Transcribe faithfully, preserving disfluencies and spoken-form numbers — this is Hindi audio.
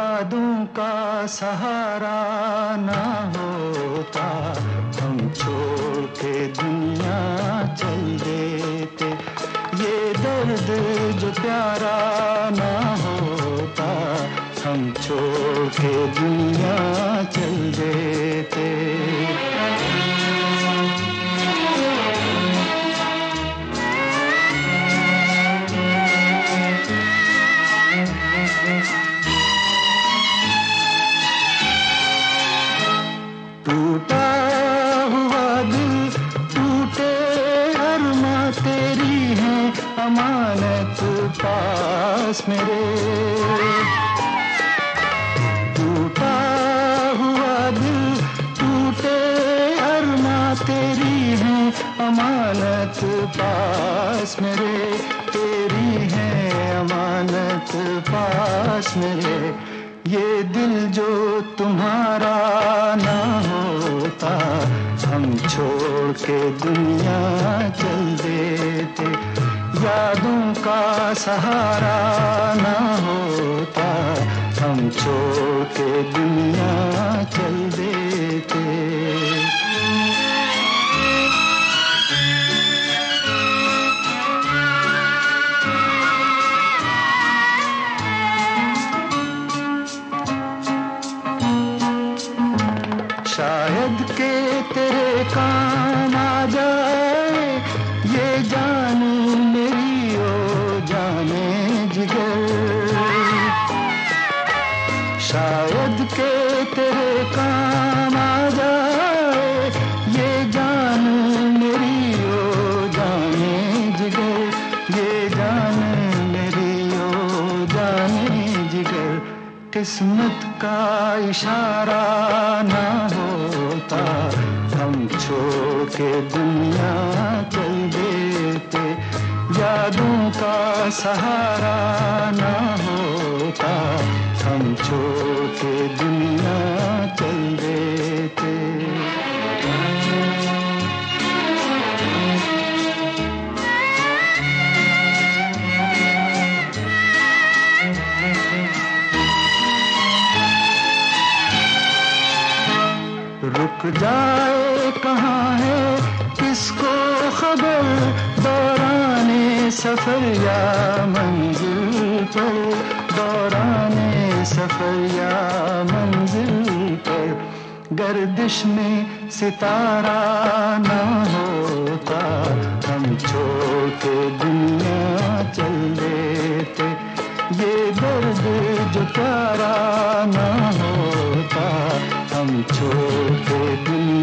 यादों का सहारा ना होता, हम छोड़ के दुनिया चल देते। ये दर्द जो प्यारा ना होता, हम छोड़ के दुनिया चल देते। टूटा हुआ दिल, टूटे अरमां तेरी है अमानत पास मेरे। टूटा हुआ दिल, टूटे अरमां तेरी है अमानत पास मेरे। तेरी है अमानत पास मेरे। ये दिल जो तुम्हारा ना होता, हम छोड़ के दुनिया चल देते। यादों का सहारा ना होता, हम छोड़ के दुनिया चल देते। शायद के तेरे काम आ जाए ये जान मेरी, ओ जाने जिगर। शायद के तेरे काम आ जाए ये जान मेरी, ओ जाने जिगर। ये जान मेरी, ओ जाने जिगर। किस्मत का इशारा ना होता, हम छोड़ के दुनिया चल देते। यादों का सहारा ना होता, हम छोड़ के दुनिया चल देते। रुक जाए कहाँ है किसको खबर, दौराने सफर या मंजिल पर। दौराने सफर या मंजिल पर। गर्दिश में सितारा ना होता, हम छोड़ के दुनिया चल देते। ये दर्द जो प्यारा ना होता, हम छोड़ के दुनिया